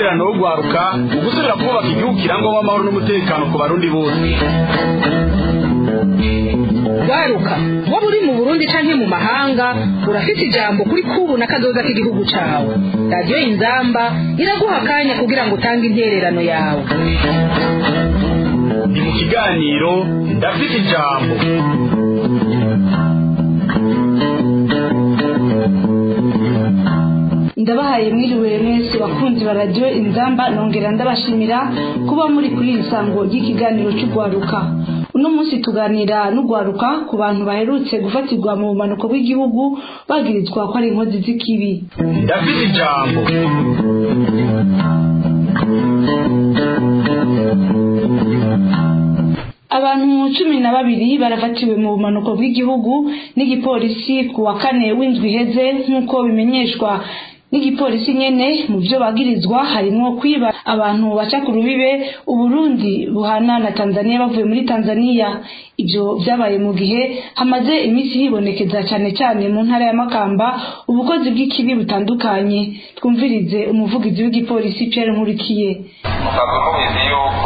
n'intererano yo gwaruka mu gusubira kubaka igihugu kirangwamo amahoro n'umutekano ku barundi bose. Gwaruka waba uri mu Burundi canke mu mahanga urafite ijambo kuri kubu na kazoza k'igihugu cawe. Radio Inzamba iraguha akanya kugira ngo utange intererano yawe. Ni mu kiganiro ndafite ijambo. Ndabahaye mwiriwe mwese bakunzi ba Radio Inzamba, nongera ndabashimira kuba muri kuri isango ry'ikiganiro cy'ugwaruka. Uno munsi tuganira n'ugwaruka ku bantu baherutse gufatirwa mu bumanuko bw'igihugu bagirizwa ko ari inkozi z'ikibi. Ndafite ijambo. Abantu 12 barafatiwe mu bumanuko bw'igihugu n'igipolisi ku wa 4 w'indwi heze, nk'uko bimenyeshwa n'igipolisi nyene. Mu byo bagirizwa harimo kwiba abantu baca ku rubibe Uburundi buhana na Tanzania bavuye muri Tanzania. Ibyo byabaye mu gihe hamaze iminsi hibonekeza cyane mu ntara ya Makamba ubukozi bw'ikibi butandukanye. Twumvirize umuvugizi w'igipolisi Pierre Nkurikiye. Mukavuze yuko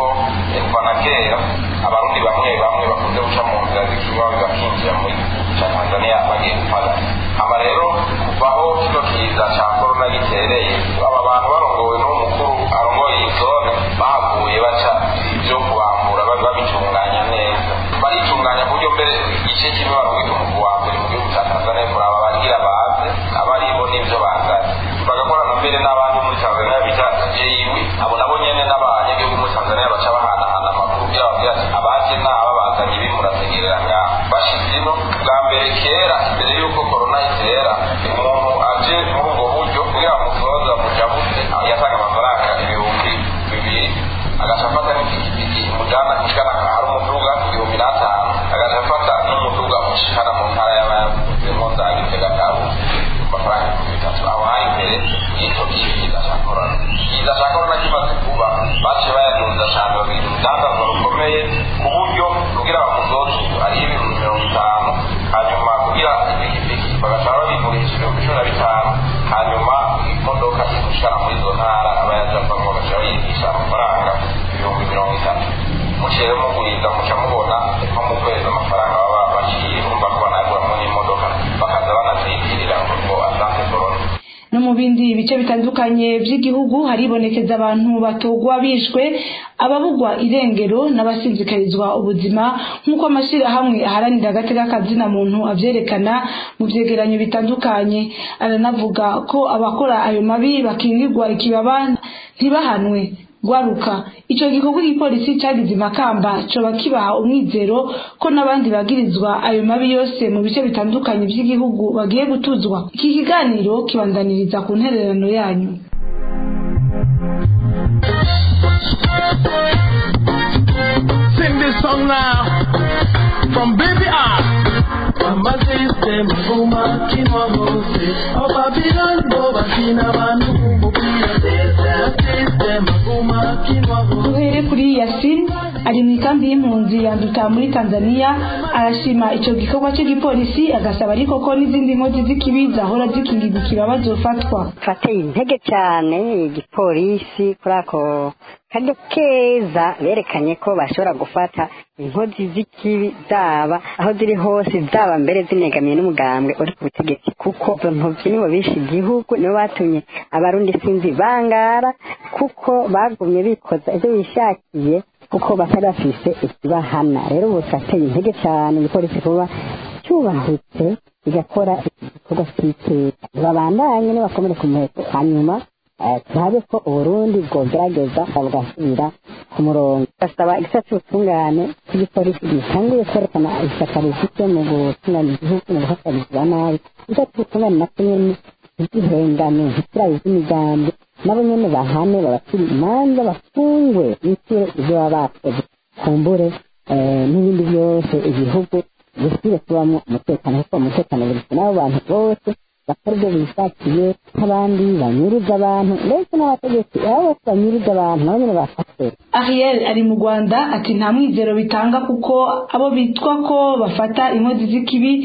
kera abarundi bamwe bakunze guca mu nzira z'ikinywa bakinjira muri Tanzania bagiye gufata. Aba rero kuvaho kino kiza cya corona gitereye, aba bantu barongowe n'umukuru arongoye iyi zone bahavuye baca ibyo kubambura babitunganya neza, baritunganya ku buryo mbere igice kimwe barwita umugwi wa mbere mu gihugu cya Tanzania kuraba bagira baze abaribo n'ibyo bazanye, bagakorana mbere n'abandi muri Tanzania bita jeyiwi. Abo nabo nyene n'abanyagihugu muri Tanzania baca bahanahana amakuru kugira bagira ati abaje n'aba bazanye ibi murategereranya bashize ino. Bwa mbere kera mbere y'uko corona itera, umuntu aje muri ubwo buryo kugira musoza mujabute yatanga amafaranga 2,000, agaca afata n'ipikipiki mujana kushikana hari umuduga 5,000, agaca afata n'umuduga mushikana mu ntara y'abayavuze Moza Gitega Karusi amafaranga 3,000. Aho hari mbere y'icyo kiza cya corona. Kiza cya corona kimaze kuba bace bayaduza cyane bagira urudandazwa rukomeye ku buryo kugira bamusoze ari 50,000, hanyuma kugira ipikipiki bagaca babigurisha 15,000, hanyuma imodoka igushikana muri izo ntara abayajavamo bagaca bayigisha amafaranga 30,000. Mucere mugurinda muca mubona nko mu kwezi amafaranga baba baciye urumva ko banaguramo n'imodoka bakaza banazitirira ngo asante corona. No mu bindi bice bitandukanye by'igihugu haribonekeza abantu batogwa bishwe, ababugwa irengero n'abasizikarizwa ubuzima, nk'uko amashirahamwe aharanira agateka kazina muntu avyerekana mu vyegeranyo bitandukanye. Aranavuga ko abakora ayo mabi bakingirwa ikibaba ntibahanwe. Gwaruka ico gikorwa igipolisi cagize Makamba co bakibaha umwizero ko n'abandi bagirizwa ayo mabi yose mu bice bitandukanye by'igihugu bagiye gutuzwa. Iki kiganiro kibandaniriza ku ntererano yanyu. Sing this song now from Baby R. System Goma Kinwa Hose of Babylon Boba Kina Manu System Goma Kinwa Hose. Kuri Yasin ari mu kambi y'impunzi yanduta muri Tanzania, arashima ico gikorwa cy'igipolisi, agasaba ariko ko n'izindi nkozi z'ikibi zahora zikingirwa ikibazo fatwa. Fateye intege cyane igipolisi kurako kandi keza berekanye ko bashobora gufata inkozi z'ikibi zaba aho ziri hose, zaba mbere zinegamiye n'umugambwe uri ku butegetsi, kuko ntovyi nibo bishi igihugu, nibo batumye abarundi sinzi bangara, kuko bagumye bikoza ivyo bishakiye, kuko batari bafise ikibahana. Rero ubu twateye intege cyane igipolisi kuba cyubahutse igakora igikorwa cy'iteka, babandanye nibakomere ku muheto, hanyuma turabe ko Uburundi bwogerageza bugasubira ku murongo. Basaba igisata cy'ubutungane cy'igipolisi gitanguye kwerekana ishyaka rifite mu gutunganya igihugu mu guhagarika nabi, igisata cy'ubutungane nacyo nyene igihengane zitiraye z'imigambi, nabo nyene bahane babakiri imanza bafungwe n'ikire ibyo baba bakoze, kumbure n'ibindi byose igihugu gisubire kubamo umutekano, kuko umutekano buri n'abo bantu bose bakora ibyo bishakiye, nk'abandi banyuruza abantu ndetse n'abategetsi abo bose banyuruza abantu nabo nyene bafashwe. Ariel ari mu Rwanda ati nta mwizero bitanga, kuko abo bitwa ko bafata inkozi z'ikibi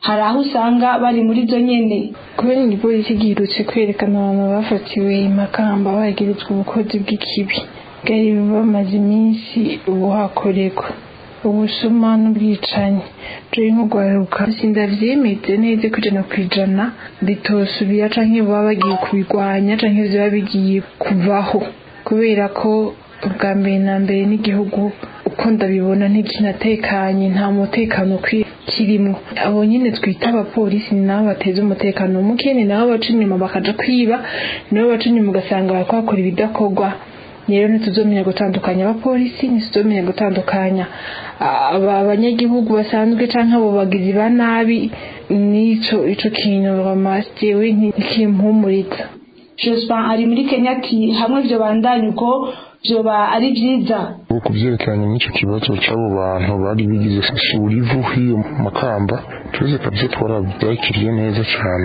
hari aho usanga bari muri zo nyene. Kubera igipolisi gihirutse kwerekana abantu bafatiwe Makamba bagirizwa ubukozi bw'ikibi bwari bamaze iminsi buhakorerwa ubusuma n'ubwicanyi je nk'ugwaruka sindavyemeze neza kujana kwijana bitosubira canke baba bagiye kubigwanya canke biba bigiye kuvaho kubera ko ubwa mbere na mbere n'igihugu uko ndabibona ntikinatekanye nta mutekano kirimwo. Abo nyine twita abapolisi ni nabo bateza umutekano muke, ni nabo baca inyuma bakaja kwiba, nibo baca inyuma ugasanga bariko bakora ibidakorwa. Rero ntituzomenya gutandukanya abapolisi, ntituzomenya gutandukanya abanyagihugu basanzwe canke abo bagizi ba nabi. Ico kintu bamastewe ntikimpumuriza. Jospin ari muri Kenya ati hamwe vyo bandanye uko vyoba ari vyiza. Kuvyerekanye n'icyo kibazo cy'abo bantu bari bigize surivu hiyo Makamba, twese kabisa twarabyakiriye neza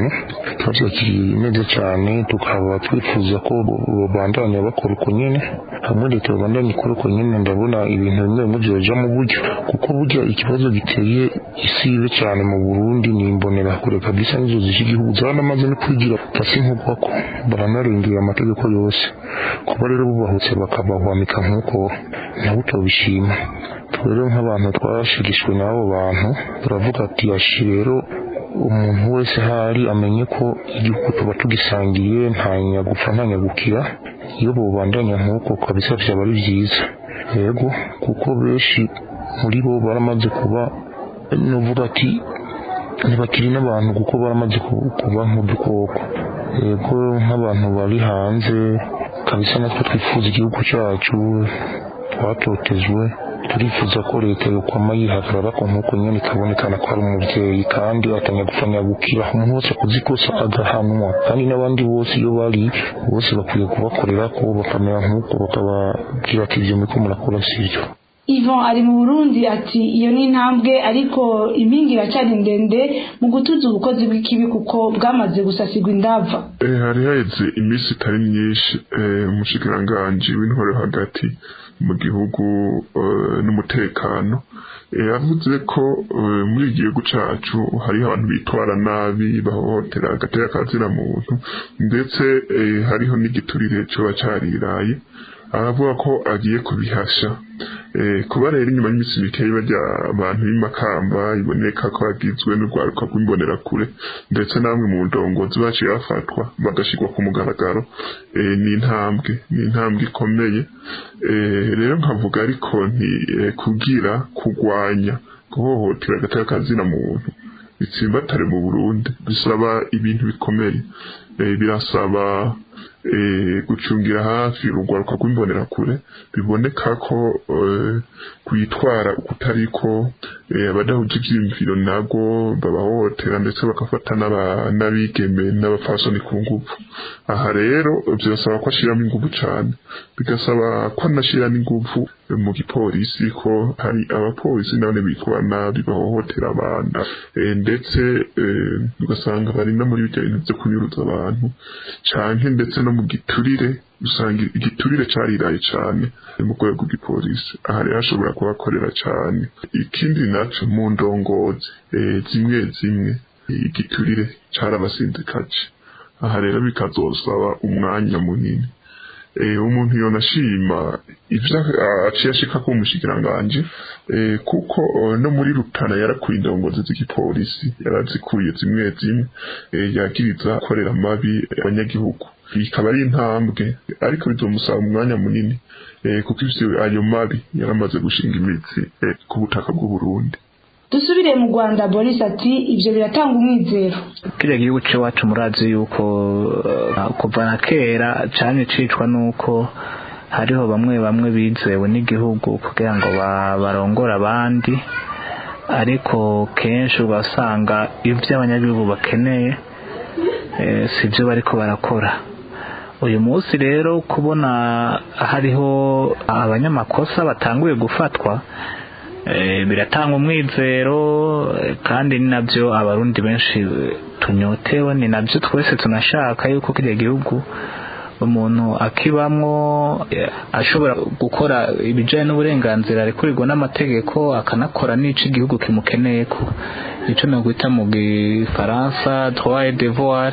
cyane, tukaba twifuza ko babandanya bakora uko nyene, hamwe leta babandanya ikora uko nyene. Ndabona ibintu bimwe byoja mu buryo, kuko burya ikibazo giteye isibe cyane mu Burundi ni imbonerakure kabisa, nizo z'igihugu zanamaze no kwigira pasi nk'ubwako baranarengera amategeko yose. Kuba rero bubahutse bakabahwamika nk'uko nabo tubishima. Rero nk'abantu twashigishwe n'abo bantu turavuga ati yashi rero umuntu wese hari amenye ko igihugu tuba tugisangiye, nta nyagupfa nta nyagukira. Iyo bubandanya nk'uko kabisa byaba ari byiza, yego, kuko benshi muri bo baramaze kuba nuvuga ati ntibakiri n'abantu, kuko baramaze kuba nk'udukoko. Yego, nk'abantu bari hanze kabisa natwe twifuza igihugu cyacu, twatotejwe, turifuza ko leta yokwama yihagarara ko nk'uko nyene ikabonekana ko ari umuvyeyi kandi atanyagufanya gukira. Umuntu wese akoze ikosa agahanwa, kandi n'abandi bose iyo bari bose bakwiye kubakorera ko bakamera nk'uko bakababwira ati ivyo muriko murakora sivyo. Yvon ari mu Burundi ati iyo ni intambwe, ariko impingi iracari ndende mu gutuza ubukozi bw'ikibi kuko bwamaze gusasigwa indava. Hari haheze iminsi itari myinshi umushikiranganji w'intwaro hagati mu gihugu n'umutekano yavuze ko muri igihugu cacu hari abantu bitwara nabi, bahohotera agateka kazina muntu, ndetse hariho n'igiturire coba cariraye. Aravuga ko agiye kubihasha. Kuba rero inyuma y'imisi mikeyi barya abantu b'Imakamba iboneka ko bagizwe n'urwaruka rw'imbonerakure, ndetse namwe mu ndongozi baciye bafatwa bagashirwa ku mugaragaro, ni intambwe ikomeye. Rero nkavuga ariko nti kugira kurwanya guhohotera agateka kazina muntu bitsimbatare mu Burundi bisaba ibintu bikomeye. Birasaba gucungira hafi urugwaruka rw'imbonerakure, biboneka ko kwitwara ukutariko abadahuje ivyiyumviro nago babahohotera, ndetse bakafata n'abigeme n'abapfasoni ku nguvu. Aha rero byasaba ko ashiramo inguvu cane, bigasaba ko anashira n'inguvu mu gipolisi, ko hari abapolisi nabone bitwara nabi bahohotera abantu, ndetse ugasanga bari no muri ibyo bintu byo kunyuruza abantu canke ndetse no mu giturire. Usanga igiturire cariraye cane mu rwego rw'igipolisi. Aha rero ashobora kubakorera cane. Ikindi naco mu ndongozi zimwe igiturire carabasindikaje. Aha rero bikazosaba umwanya munini. Umuntu yonashima ivyo aciye ashika ko umushikiranganji, kuko no muri Rutana yarakuye indongozi z'igipolisi, yarazikuye zimwe yagiriza korera mabi abanyagihugu. Bikaba ari intambwe, ariko bizomusaba umwanya munini, kuko ivyo ayo mabi yaramaze gushinga imitsi ku butaka bw'u Burundi. Dusubire mu Rwanda, Boris ati ivyo biratanga umwizero. Kiriya gihugu cyacu murazi yuko kuva na kera cyane cicwa nuko hariho bamwe bizewe n'igihugu kugira ngo barongora abandi, ariko kenshi ugasanga ivyo abanyagihugu bakeneye sivyo bariko barakora. Uyu munsi rero kubona hariho abanyamakosa batanguye gufatwa, biratanga umwizero, kandi ni nabyo abarundi benshi tunyotewe, ni nabyo twese tunashaka yuko kiriya gihugu umuntu akibamwo ashobora gukora ibijanye n'uburenganzira arekurirwa n'amategeko akanakora n'ico igihugu kimukeneye ko ico no gwita mu gifaransa droit et devoir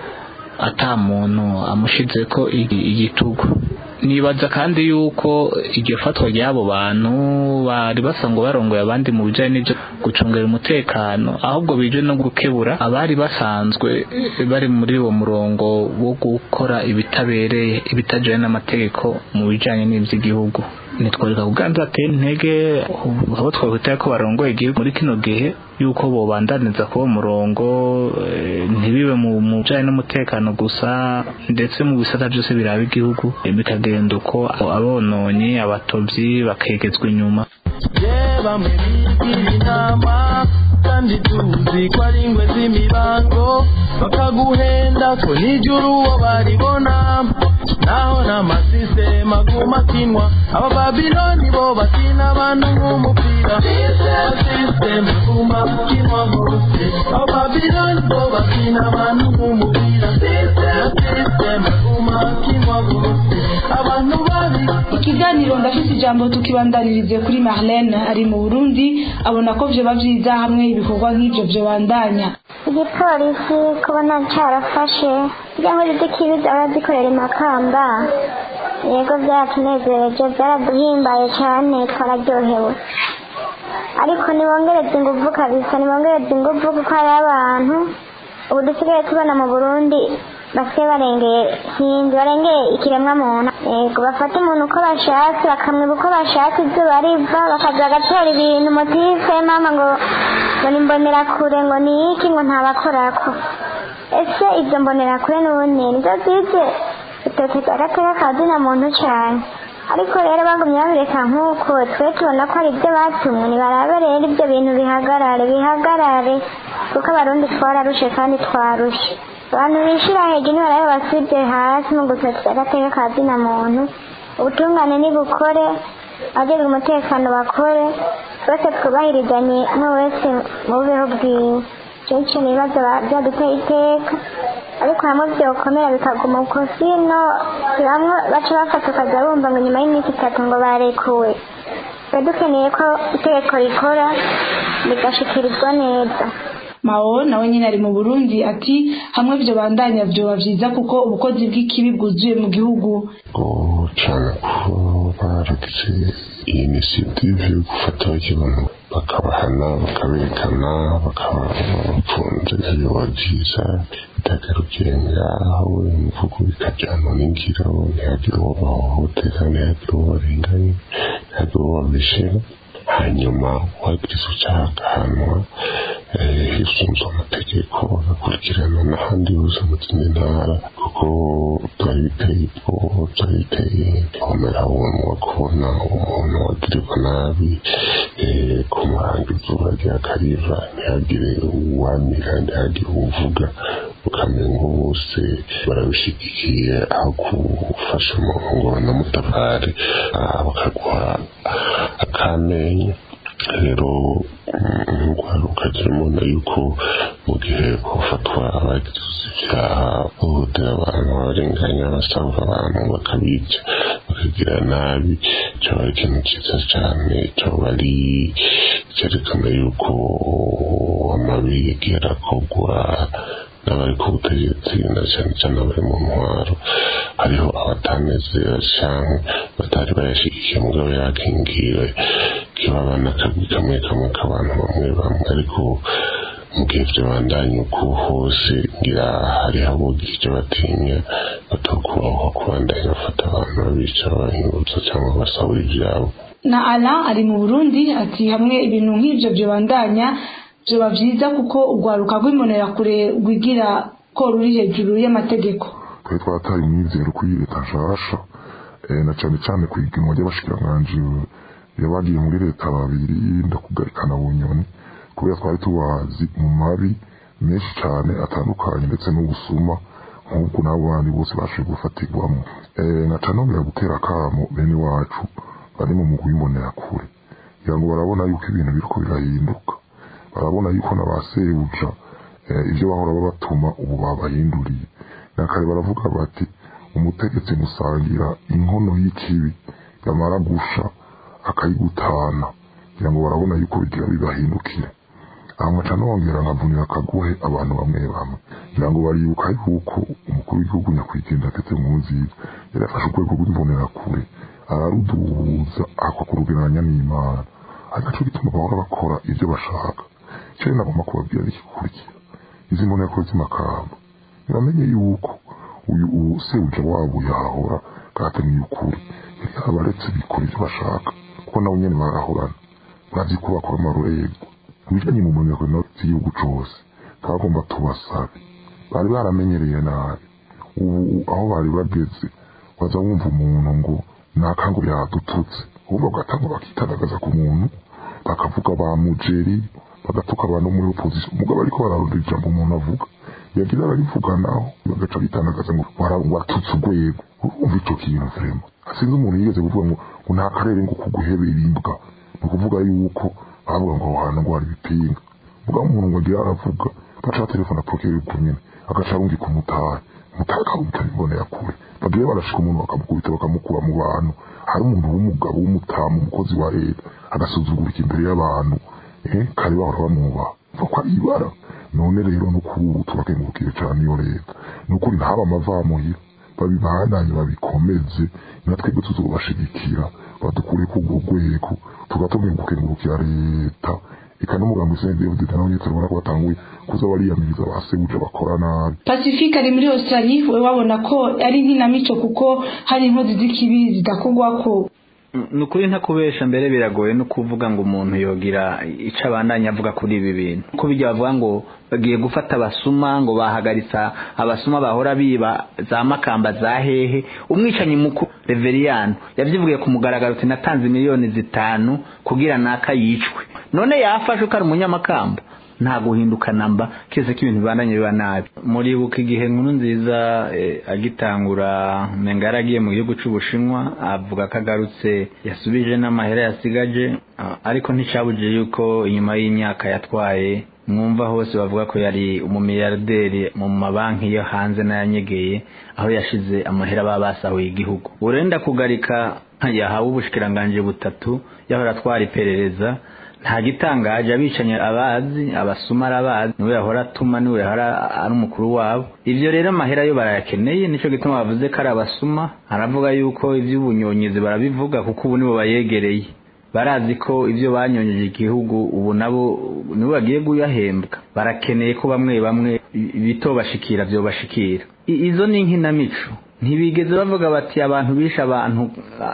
ata muntu amushizeko igitugu. Nibaza kandi yuko iryo fatwa ry'abo bantu bari basanzwe barongoye abandi mu bijanye n'ivyo gucungera umutekano, ahubwo bije no gukebura abari basanzwe bari muri uwo murongo wo gukora ibitabereye ibitajanye n'amategeko mu bijanye n'ivy'igihugu. Nitworeka kuganza ateye intege abo twakwita ko barongoye igihugu muri kino gihe yuko bobandaniza kuba murongo ntibibe mu bijanye n'umutekano gusa, ndetse mu bisata byose biraba igihugu bikagenda uko abononye abatovyi bakegezwa inyuma. Bamwe bigira inama kandi tuzi ko ari ingwe z'imibango bakaguhenda ko n'ijuru uwo baribona naho n'amasisitema aguma akinwa. Aba Babiloni bo bakina abantu nk'umupira, amasisitema aguma akinwa hose. Aba Babiloni bo bakina abantu nk'umupira, amasisitema aguma akinwa hose. Abantu babi. Ikiganiro ndafite ijambo tukibandanirize kuri Marlene ari mu Burundi, abona ko vyo bavyiza hamwe ibikorwa nk'ivyo vyo bandanya. Igipolisi kubona carafashe cyangwa izikibiza abazikorera Makamba, yego byatunezereje, byaraduhimbaye cyane, twararyohewe. Ariko nibongereze inguvu kabisa, nibongereze inguvu kuko hari abantu ubu dusigaye tubona mu Burundi basigaye barengeye ikiremwa muntu. Yego bafata umuntu uko bashatse, bakamwiba uko bashatse, izuba riva bakaza bagatora ibintu motife mama ngo nimbonera kure ngo ni iki ngo ntabakorako. Ese ibyo mbonera kure n'ubundi nizo zize utoteza agateka kazina muntu cyane. Ariko rero bagumye babireka nk'uko twe tubona ko ari ibyo batumwe, nibarabe rero ibyo bintu bihagarare kuko abarundi twararushe kandi twarushe. Abantu bishira hejuru nibarabe basibye hasi mu gutoteza agateka kazina muntu. Ubutungane nibukore, abajejwe umutekano bakore, twese twubahirizanye n'uwese mu bubeho bwiwe. Icyo nibaza byaduteye iteka, ariko hamwe byokomera bikaguma uko sino bamwe baca bafata ukajya bumva ngo nyuma y'iminsi 3 ngo barekuwe. Dukeneye ko itegeko rikora rigashikirizwa neza. Mao nawe nyine ari mu Burundi ati hamwe byo bandanya byo bavyiza kuko ubukozi bw'ikibi bwuzuye mu gihugu. Cyane ko baragize initiative yo gufata abantu bakabahana bakaberekana bakabafunze iyo wagiza bitagarukenga aho imvugo bikajyana n'ingiro ntihagire uwo bahohotera ntihagire uwo barenganya ntihagire uwo babishira. Hanyuma uwagize icyaha agahanwa hisunzwe amategeko bagakurikirana n'ahandi hose mu zindi ntara, kuko byari biteye ubwoba, byari biteye umumerabunwa kubona umuntu wagirirwa nabi kumuranga izuba ryakariva ntihagire uwamira ntihagire uwuvuga, ukamenya ngo bose barabishigikiye aho gufasha umuntu ngo banamutabare bakaguha akamenya. Rero ukagira umuntu yuko mu gihe bafatwa abagize ibyaha bahohotera abantu barenganya basanga abantu bakabica bakagira nabi, cyaba ari ikintu cyiza cyane, cyaba ari cyerekana yuko amabi yagiye arakogwa n'abari ku butegetsi na cyane cyane abari mu ntwaro. Hariho abatanezera cyane batari bayashyigikiye mugabo yakingiwe kibabana akagwi kamwe k'abantu bamwe, ariko mu gihe byo bandanye uko hose ngira hariho abogira icyo batinya batakubaho kubandanya bafata abantu babica babahingutsa cyangwa basahura ibyabo. Na Alain ari mu Burundi ati hamwe ibintu nk'ibyo byo bandanya byoba byiza kuko urwaruka rw'imbonera kure rwigira ko ruri hejuru y'amategeko. Twe twataye imyizero kuri leta nshasha na cyane cyane ku igenwa ry'abashikiranganji yabagiye muri leta babiri ndakugarikana Bunyoni, kubera twari tubazi mu mabi menshi cyane atandukanye ndetse no gusuma nk'uko nabo bandi bose bashoboye gufatirwamo. Na canongera gutera akamo bene wacu bari mu mugwi w'imbonera kure kugira ngo barabona yuko ibintu biriko birahinduka, barabona yuko n'abasebuja ibyo bahora babatuma ubu babahinduriye. Nakare baravuga bati umutegetsi musangira inkono y'ikibi yamara gusha akayigutana kugira ngo barabona yuko bigira bibahindukire aho nkaca nongera nkavunira akagohe abantu bamwe bamwe kugira ngo baribuka yuko umukuru w'igihugu nyakwigendera Tete Nkurunziza yarafashe urwego rw'imbonerakure araruduhuza akakurugereranya n'Imana agaco gituma bahora bakora ibyo bashaka cyo nagomba kubabwira n'ikikurikira izi mbonerakure z'Imakamba bamenye yuko uyu sebuja wabo yahora katemye ukuri yari abaretse bikora ibyo bashaka kuko nabo nyene barahorana bazi ko bakora amarorerwa bijanye mu mbonerakure z'igihugu cose twagomba tubasabe bari baramenyereye nabi ubu aho bari bageze waza wumva umuntu ngo nakango yadututse ubu bagatanga bakitandagaza ku muntu bakavuga ba mujeri bagatuka abantu muri opposition mugabo ariko bararondera ijambo umuntu avuga yagira barivuganaho bagaca bitandagaza ngo waratutse urwego urumva ico kintu vraiment asinze umuntu yigeze kuvuga ngo nta karere ngo kuguhebera imbwa ni ukuvuga yuko bavuga ngo aho hantu ngo hari ibipinga mugabo umuntu ngo agira aravuga baca telefone apokera uko nyene agaca arungika umutahe akarumbika imbonerakure bagiye barashika umuntu bakamukubita bakamukura mu bantu hari umuntu w'umugabo w'umutamu umukozi wa leta agasuzugurika imbere y'abantu kare bahora bamwubaha ko ari ibara none rero no kuri ubu turakengurukiye cyane iyo leta ni ukuri ntaba amavamuhira babibandanye babikomeze natwebwe tuzobashigikira badukure ku rwego tugatumye gukengurukira leta eka n'umugambi CNDD nawe nyine turabona ko batanguye kuza bariyamiriza basebuja bakora nabi. Pacifique ari muri Australia we wabona ko ari nkinamico kuko hari inkozi z'ikibi zidakorwako. Nukuri ntakubesha mbere biragoye no kuvuga ngo umuntu yogira ica abandanya avuga kuri ibi bintu ko bijya bavuga ngo bagiye gufata abasuma ngo bahagaritsa abasuma bahora biba za Makamba za hehe umwicanyi mukuru Reveriyano yavyivugiye ku mugaragaro ati natanze miliyoni 5 kugira naka yicwe none yafashe ukari umunyamakamba nta guhinduka namba kese k'ibintu bibandanye biba nabi muri buka igihe Nkurunziza agitangura mengaragiye mu gihugu c'Ubushinwa avuga kagarutse yasubije n'amahera yasigaje ariko nticabuje yuko inyuma y'imyaka yatwaye mwumva hose bavuga ko yari umumiliyarderi mu mabanki yo hanze n'ayanyegeye aho yashize amahera babasahuye igihugu urenda kugarika yahawe ubushikiranganje butatu yahora atwara iperereza nta gitangaje abicanye abazi abasuma arabazi niwe yahora atuma niwe yahora ari umukuru wabo ivyo rero amahera yo barayakeneye nico gituma bavuze ko ari abasuma aravuga yuko ivy'ubunyonyizi barabivuga kuko ubu nibo bayegereye barazi ko ivyo banyonyeje igihugu ubu nabo nibo bagiye guyahembwa barakeneye ko bamwe bitobashikira byo bashikira izo ni nkinamico ntibigeze bavuga bati abantu bisha abantu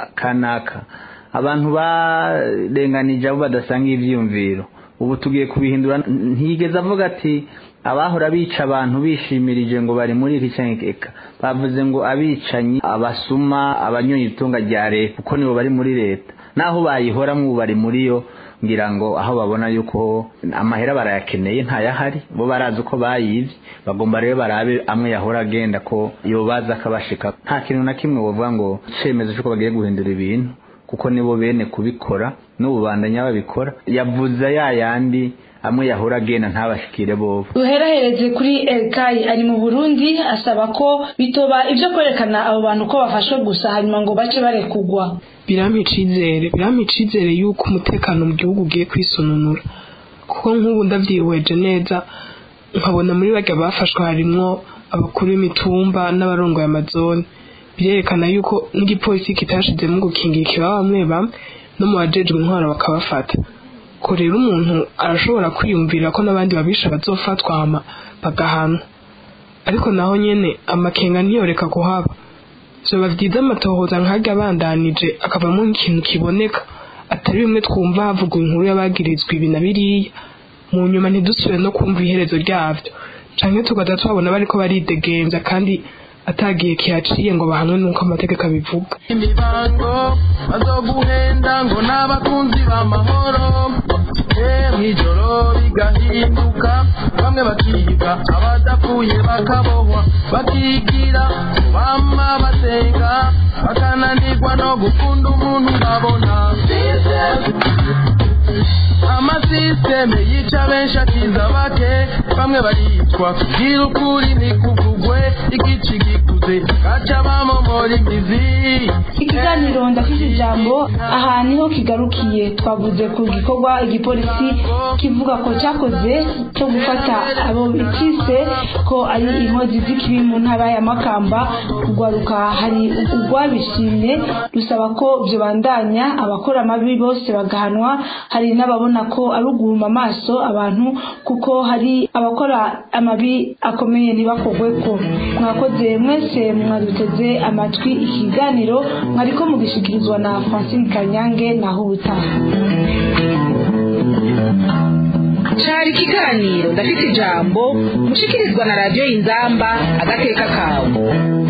kanaka abantu barenganije abo badasanga ivyumviro ubu tugiye kubihindura ntigeze avuga ati abahora bica abantu bishimirije ngo bari muri iki cyangeka bavuze ngo abicanyi abasuma abanyonyi itunga rya leta kuko nibo bari muri leta naho bayihora mu bari muri yo ngira ngo aho babona yuko amahera barayakeneye ntayahari bo barazi uko bayivye bagomba rero barabe amwe yahora agenda ko yobaza akabashika nta kintu na kimwe bavuga ngo cemeze cyo bagiye guhindura ibintu kuko nibo bene kubikora n'ububandanya babikora yavuza yayandi amwe yahora agenda ntabashikire bobo duherahereze kuri Elkai ari mu Burundi asaba ko bitoba ivyo kwerekana abo bantu ko bafashwe gusa hanyuma ngo bace barekugwa biramicizere yuko umutekano mu gihugu ugiye kwisononura kuko nk'ubu ndavyihweje neza nkabona muri bajya bafashwe harimwo abakuru b'imitumba n'abarongoye amazone birerekana yuko n'igipolisi kitashizemo gukingira ikibaba bamwe bamwe no mu bajejwe intwaro bakabafata ko rero umuntu arashobora kwiyumvira ko n'abandi babisha bazofatwa hama bagahanwa ariko naho nyene amakenga ntiyoreka kuhaba vyoba vyiza amatohoza nk'arya abandanije akavamo ikintu kiboneka atari bimwe twumva havugwa inkuru y'abagirizwa ibi na biriya mu nyuma ntidusubire no kumva iherezo ryavyo canke tugaza twabona bariko baridegenza kandi atagiye kihaciye ngo bahanwe nuko amategeko abivuga imibango bazoguhenda ngo n'abakunzi b'amahoro mw'ijoro bigahinduka bamwe bakiga abadapfuye bakabohwa bakigira bama basenga bakananirwa no gukunda umuntu babona amasisiteme yica benshi akiza bake bamwe baricwa kugira ukuri nikuvugwe igici gikuze baca bamomora imizi. Ikiganiro ndafite ijambo aha niho kigarukiye. Twavuze ku gikorwa igipolisi kivuga ko cyakoze cyo gufata abo bitise ko ari inkozi z'ikibi mu ntara ya Makamba. Kugwaruka hari urwabishimye rusaba ko byo bandanya, abakora amabi bose bagahanwa. Hari n'ababona ko ari uguhuma amaso abantu kuko hari abakora amabi akomeye ntibakogweko. Mwakoze mwese mwaduteze amatwi ikiganiro mwariko mugishikirizwa na Francine Kanyange na Ubutaha. Cari ikiganiro ndafite ijambo mushikirizwa na Radio Inzamba agateka kawe.